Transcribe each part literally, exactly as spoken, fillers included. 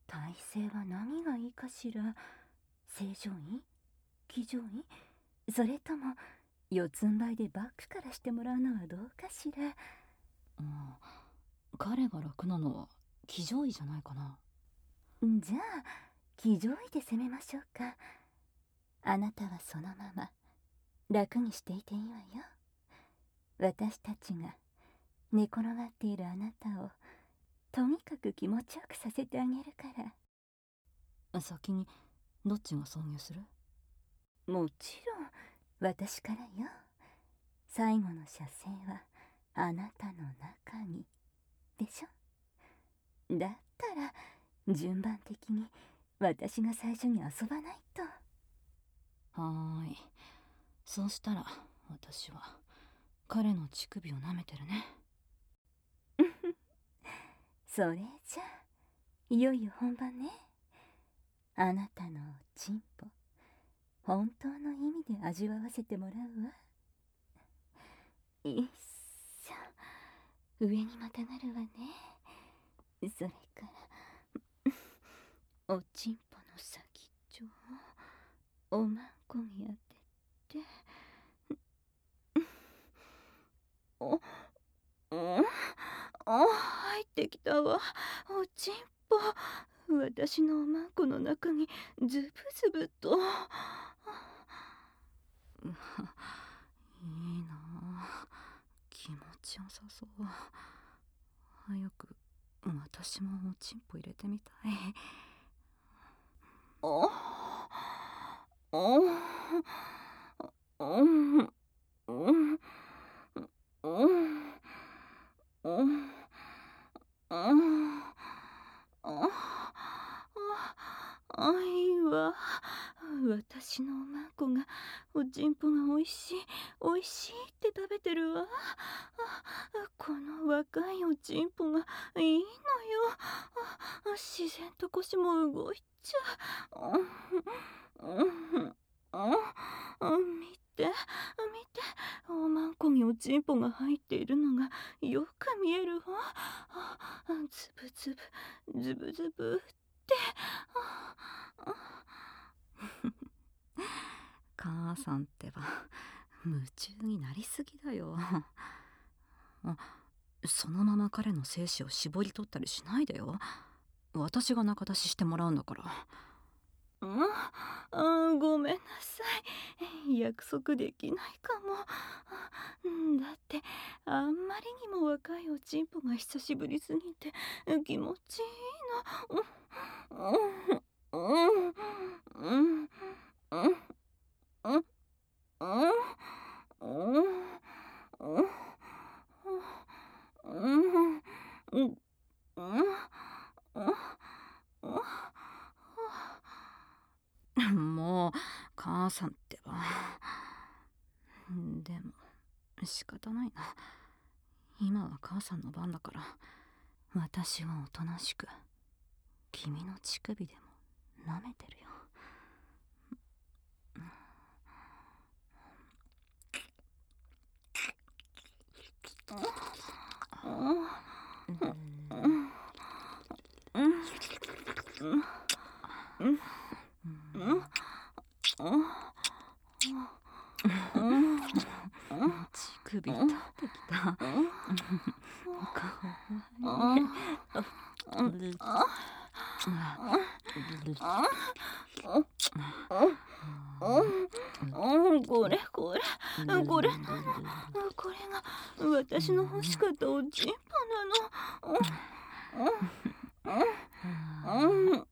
体勢は何がいいかしら。正常位、騎乗位、それとも四つん這いでバックからしてもらうのはどうかしら。 うん、彼が楽なのは騎乗位じゃないかな。 じゃあ騎乗位で攻めましょうか。あなたはそのまま楽にしていていいわよ。私たちが寝転がっているあなたをとにかく気持ちよくさせてあげるから。 先にどっちが挿入する？ もちろん私からよ。最後の射精はあなたの中にでしょ。だったら順番的に私が最初に遊ばないと。 はーい。そうしたら私は彼の乳首を舐めてるね。 それじゃあいよいよ本番ね。あなたのチンポ本当の意味で味わわせてもらうわ。いっしょ、上にまたがるわね。それからおちんぽの先っちょをおまんこに当てて、お、お、お、入ってきたわ。おちんぽ、私のおまんこの中にズブズブと。 いいなあ、気持ちよさそう。早く私もおちんぽ入れてみたい。 お、お、お、お、お、お、お、あいわ。私のおまんこがおちんぽがおいしいおいしいって食べてるわ。この若いおちんぽがいいのよ。自然と腰も動いちゃう。見て見て、おまんこにおちんぽが入っているのがよく見えるわ。ズブズブズブズブって母さんってば夢中になりすぎだよ。あ、そのまま彼の精子を絞り取ったりしないでよ。私が仲出ししてもらうんだから。 うん、ごめんなさい。約束できないかも。だってあんまりにも若いおちんぽが久しぶりすぎて気持ちいいの。 もう母さんってば。でも仕方ないな。今は母さんの番だから私はおとなしく君の乳首でも舐めてるよ。乳首立ってきた。かわいい。 これこれこれなの。これが私の欲しかったおちんぽなの。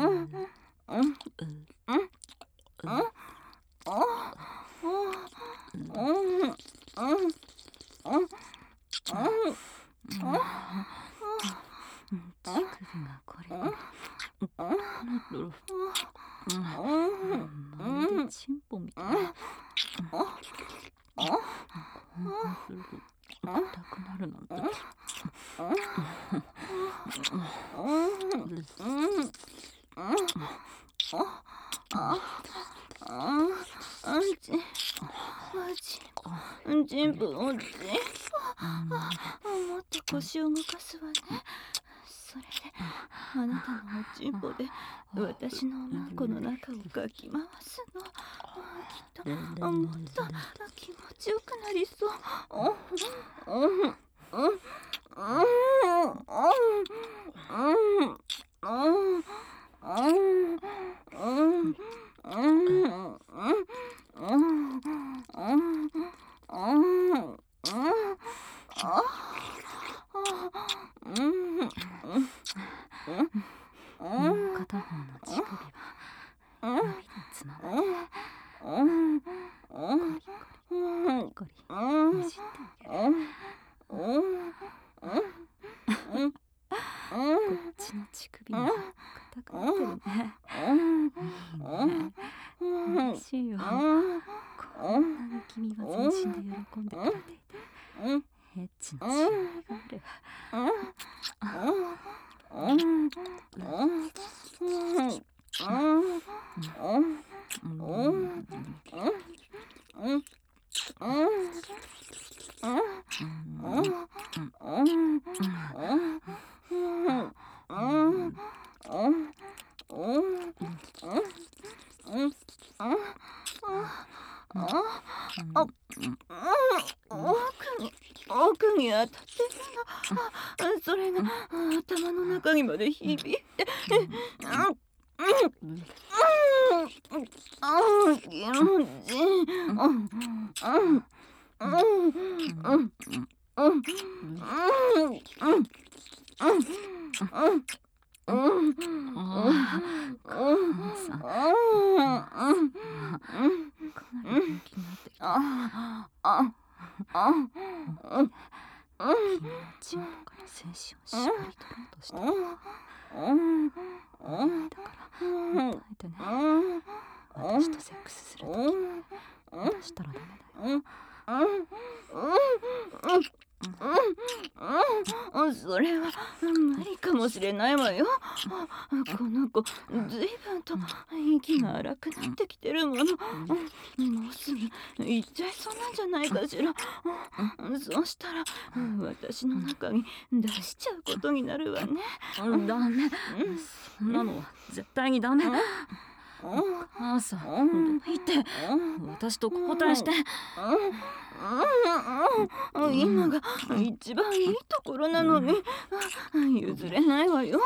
乳首がこれまるでチンポみたい。興奮すると硬くなるなんて。 チンポおちんぽ、もっと腰を動かすわね。それであなたのおちんぽで私のおまんこの中をかき回すの。きっともっと気持ちよくなりそう。うんうんうんもう片方の乳首は指でつままれゴリゴリゴリゴリねじってあげる。こっちの乳首も硬くなってるね。いいね、嬉しいよ。こんなに君は全身で喜んでくれていてエッチなしがいがある。 奥に当たってるの。それが頭の中にまで響いて、ああ気持ちいい。 君のチンポから精子を絞り取ろうとしてる。だから耐えてね。私とセックスするとき渡したらダメだよ。 それは無理かもしれないわよ。この子ずいぶんと息が荒くなってきてるもの。もうすぐ行っちゃいそうなんじゃないかしら。そうしたら私の中に出しちゃうことになるわね。 ダメ、そんなのは絶対にダメ。お母さん、どいて。私と交代して。 今が一番いいところなのに譲れないわよ。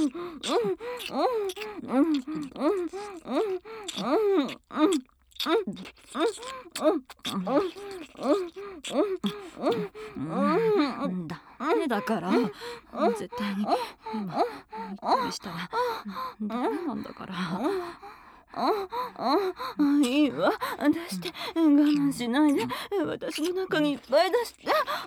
ダメだから絶対に今言ったりしたらダメなんだから。 ああいいわ、出して、我慢しないで。私の中にいっぱい出して。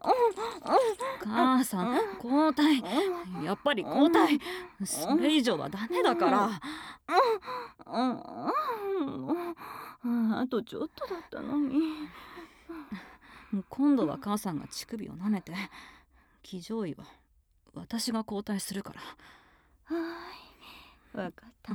母さん、交代。やっぱり交代。それ以上はダメだから。 あとちょっとだったのに。 今度は母さんが乳首を舐めて、騎乗位は私が交代するから。 はい、わかったわ。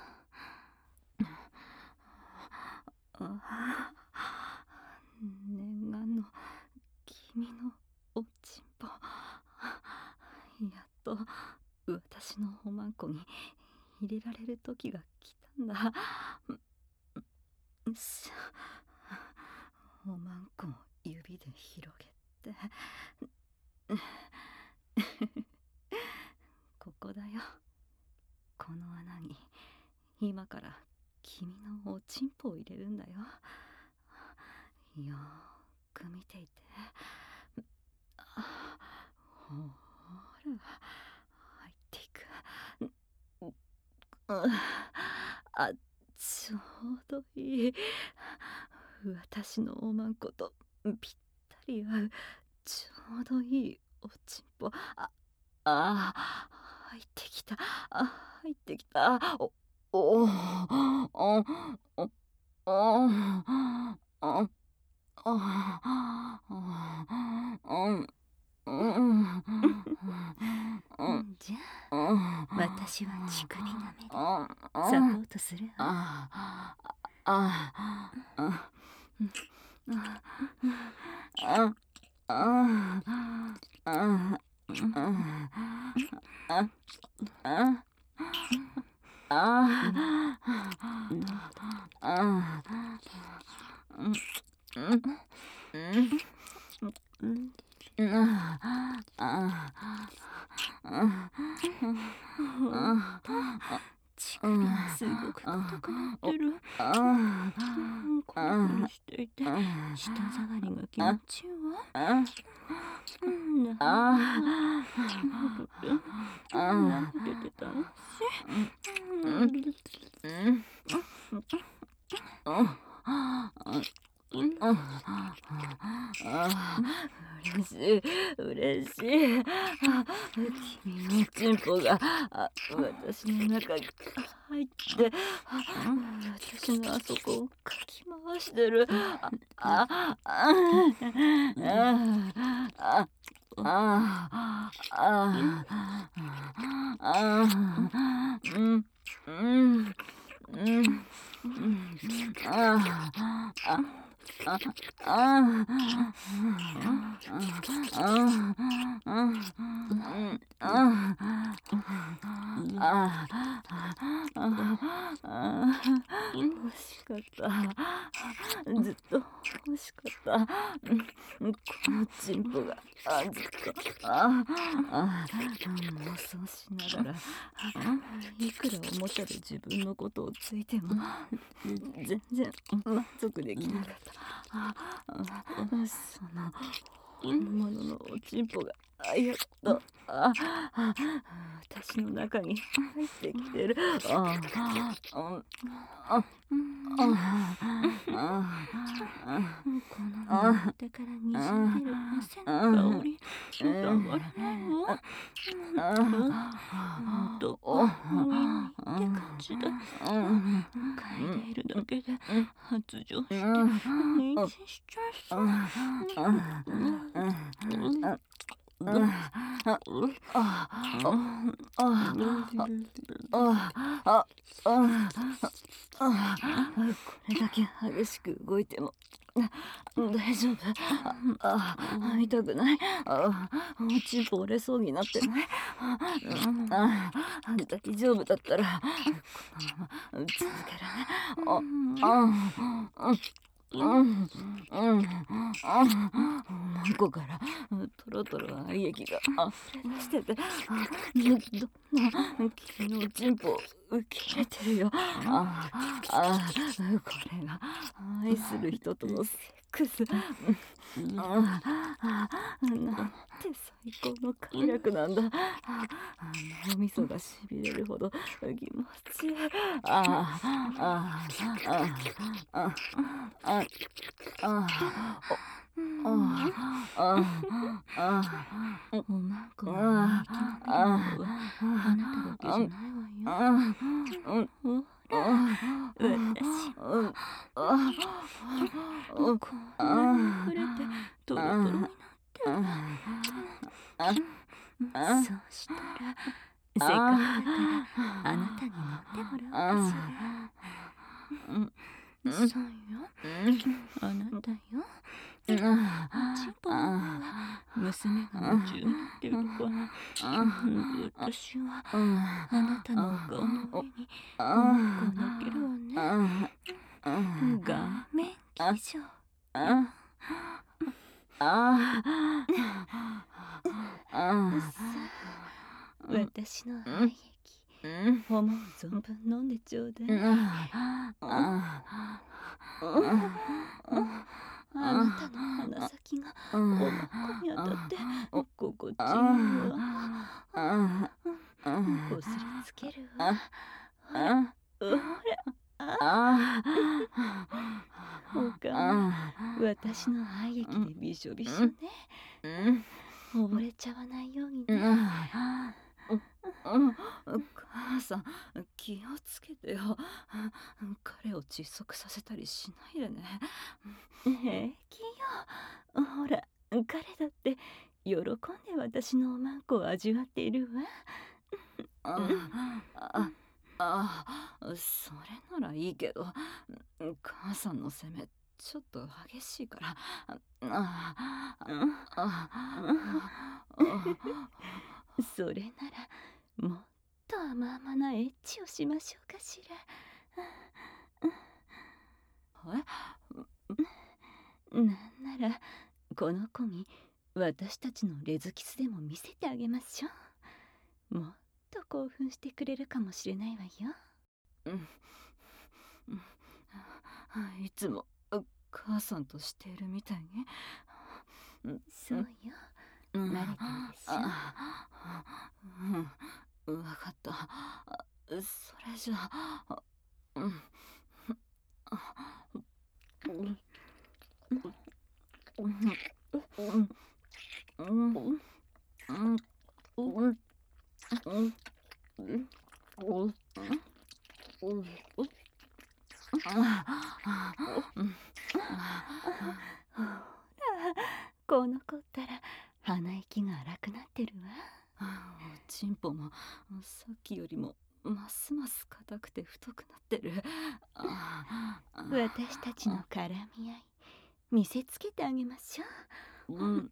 あ念願の君のおちんぽ、やっと私のおまんこに入れられる時が来たんだ。おまんこを指で広げてここだよ。この穴に今から君のおちんぽを入れるんだよ。よーく見ていて。ほら入っていく。あ、ちょうどいい。私のおまんことぴったり合うちょうどいいおちんぽ。ああ入ってきた。あ入ってきた。おおおおおおじゃあ私は乳首舐めでサポートするわ。 乳首がすごく硬くなってる。うんコリコリしていて舌触りが気持ちいいわ。うんなんなんてて楽しい。嬉しい嬉しい。君のチンポが私の中に入って私のあそこをかき回してる。あああああああうんうんうんああああ欲しかった。ずっと欲しかった。このチンポがずっとああ妄想しながらいくらおもちゃで自分のことをついても全然満足できなかった。その本物のおちんぽがやっとあ私の中に入ってきてる。あああこの手からにじみ出る汗の香りたまらないわ。ほんと耳って感じだ。嗅いでいるだけで発情して妊娠しちゃいそう。これだけ激しく動いても大丈夫。ああ痛くない。あおちんぽ折れそうになってない。あ大丈夫だったらこのまま続けるね。ああうんうんあおまんこからトロトロ愛液が溢れ出しててどんな君のチンポを受け入れてるよ。ああこれが愛する人とのセックス。あなんて最高の快楽なんだ。脳みそがしびれるほど気持ちいい。あああああおまんこが人気のピリオドはあなただけじゃないわよ。ほら私もこんなに溢れてトロトロになってる。そうしたらせっかくだからあなたに乗ってもらおうかしら。そうよあなたよ。チンポの方は娘が夢中になっているから私はあなたのお顔の上におまんこを乗っけるわね。顔面騎乗。私の愛液思う存分飲んでちょうだい。あなたの鼻先がおまんこに当たって心地いいわ。こすりつけるわ。ほらほらお顔私の愛液でびしょびしょね。溺れちゃわないようにね。母さん気をつけてよ。彼を窒息させたりしないでね。平気よ。ほら彼だって喜んで私のおまんこを味わっているわ。ああそれならいいけど母さんの責めちょっと激しいから。 それならもっと甘々なエッチをしましょうかしら。なんならこの子に私たちのレズキスでも見せてあげましょう。もっと興奮してくれるかもしれないわよ。 いつも母さんとしているみたいに。 そうよ、慣れてるでしょ。うん、分かった。それじゃあ、うんこの子ったら鼻息が荒くなってるわ。 おちんぽもさっきよりもますます硬くて太くなってる。 私たちの絡み合い見せつけてあげましょう。うん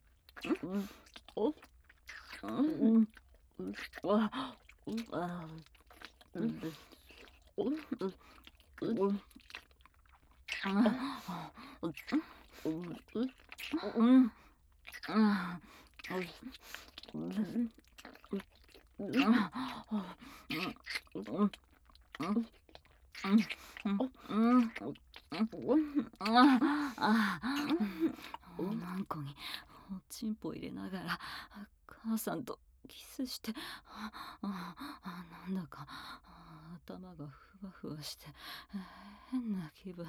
おまんこにおちんぽ入れながら母さんとキスして、なんだか頭がふわふわして変な気分。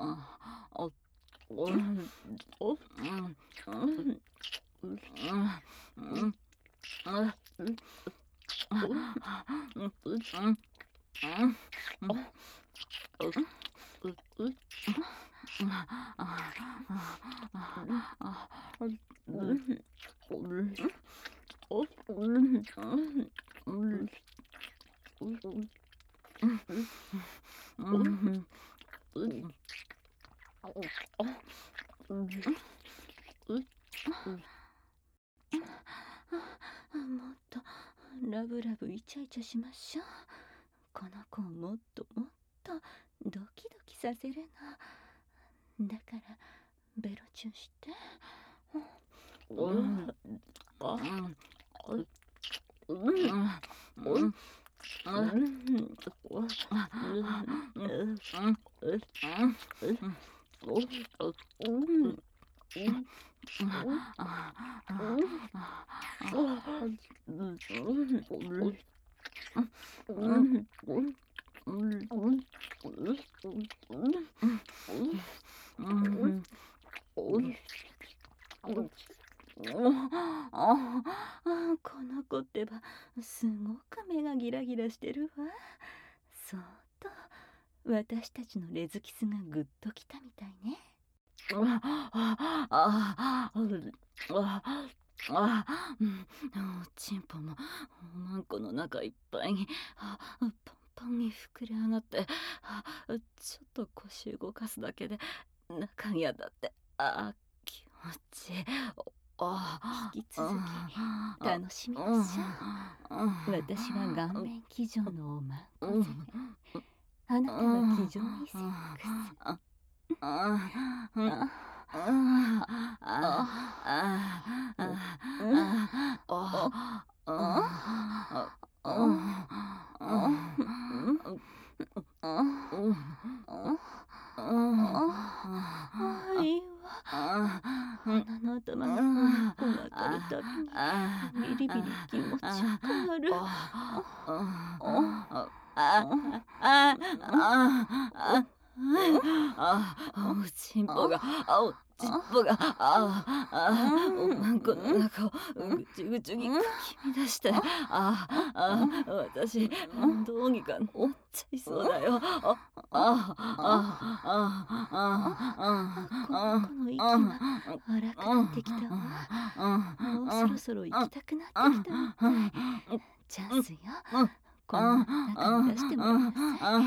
もっとラブラブイチャイチャしましょう。この子をもっともっとドキドキさせるのだからベロチュンして。この子ってばすごく目がギラギラしてるわ。そうと私たちのレズキスがグッときたみたいね。おちんぽもおまんこの中いっぱいにパンパンに膨れ上がって、ちょっと腰動かすだけで中に当たって、あ気持ちいい。 引き続き楽しみましょう。私は顔面騎乗のおまんこ攻め、あなたは騎乗にセックス。いいわ。鼻の頭がこう当たるたびにビリビリ気持ちよくなる。 おちんぽがおちんぽがおまんこの中をぐちぐちにかき乱して、私どうにかなっちゃいそうだよ。この子の息が荒くなってきたわ。もうそろそろ行きたくなってきたみたい。チャンスよ。 この中に出してもらいなさ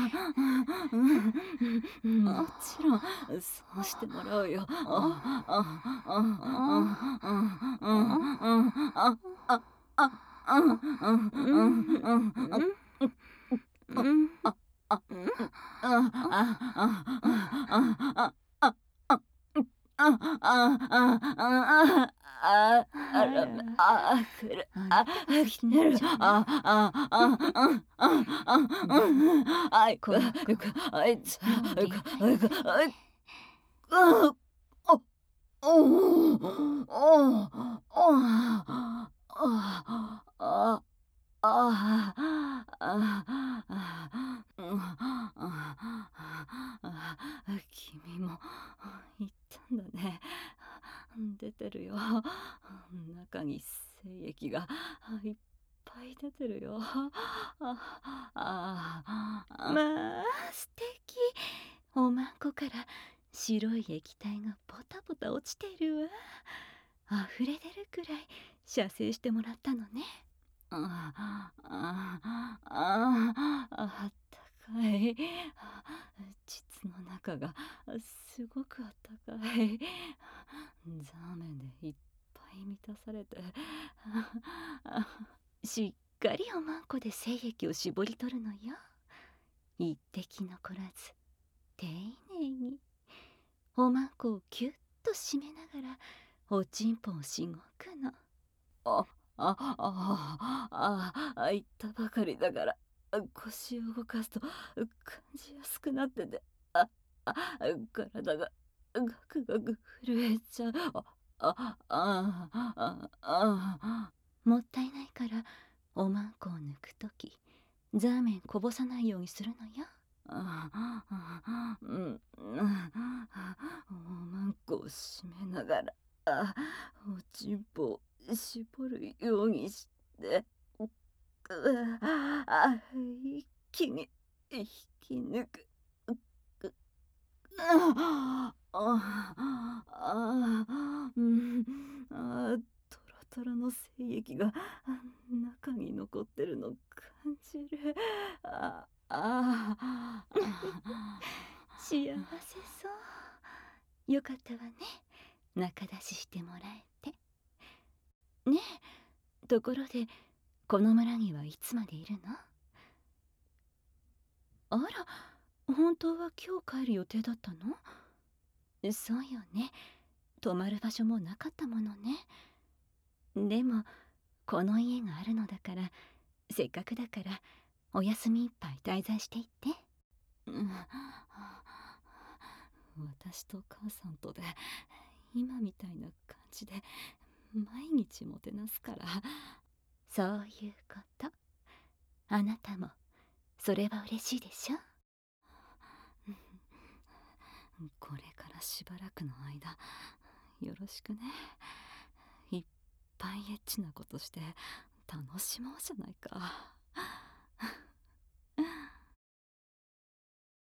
い。 もちろんそうしてもらうよ。ああらめあくるあきてるあああああああいくくあいつあいくあいくあいくあおおおおあああああ君も言ったんだね。出てるよ。中に精液がいっぱい出てるよ。ああまあ素敵。おまんこから白い液体がポタポタ落ちてるわ。溢れ出るくらい射精してもらったのね。 あああああったかい。膣の中がすごくあったかい。ザーメンでいっぱい満たされてしっかりおまんこで精液を絞り取るのよ。一滴残らず丁寧におまんこをキュッと締めながらおちんぽをしごくの。 あああああ言ったばかりだから腰を動かすと感じやすくなってて、ああ体がガクガク震えちゃう。あああああもったいないからおまんこを抜くときザーメンこぼさないようにするのよ。 ああうんおまんこを締めながらあおちんぽを絞るようにしてあ一気に引き抜く。あああうんあトロトロの精液が中に残ってるの感じる。ああ幸せそう。よかったわね、仲出ししてもらえて。ねえ、ところでこの村にはいつまでいるの？あら、本当は今日帰る予定だったの？そうよね、泊まる場所もなかったものね。でもこの家があるのだから、せっかくだからお休みいっぱい滞在していって。 私と母さんとで今みたいな感じで毎日もてなすから。 そういうこと。あなたもそれは嬉しいでしょ。 これからしばらくの間よろしくね。いっぱいエッチなことして楽しもうじゃないか。